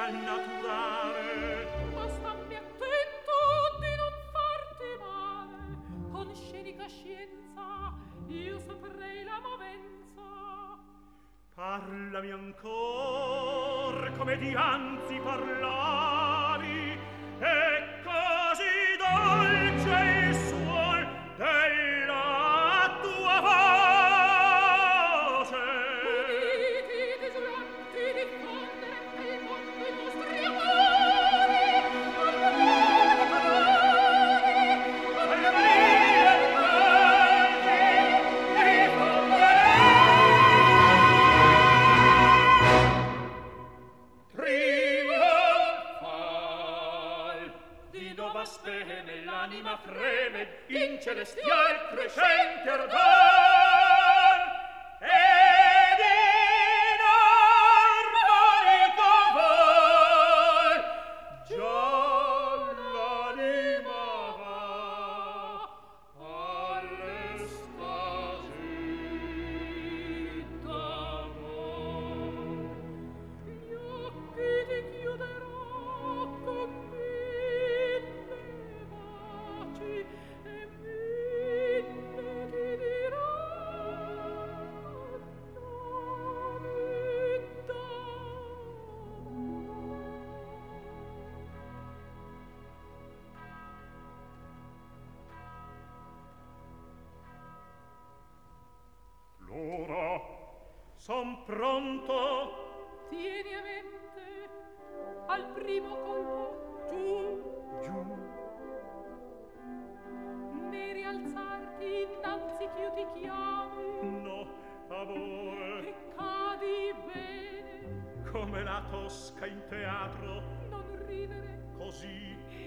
al naturale. Ma stammi attento di non farti male, con scenica scienza io saprei la movenza. Parlami ancor come dianzi parlavi, e così dolce il suol della tua voce. Uditi desolanti diffondere nel mondo i nostri amori, al valore di parole, alle marie di canti, trionfal di nuova speme nell'anima freme in celestial crescente ardor ed in armonico vol già l'anima va all'estasi d'amor. gli occhi ti chiuderò con mille baci e mille ti diranno nomi L'ora son pronto. tieni a mente al primo colpo giù, ne rialzarti innanzi ch'io ti chiami No, amore, e cadi bene, come la Tosca in teatro, non ridere così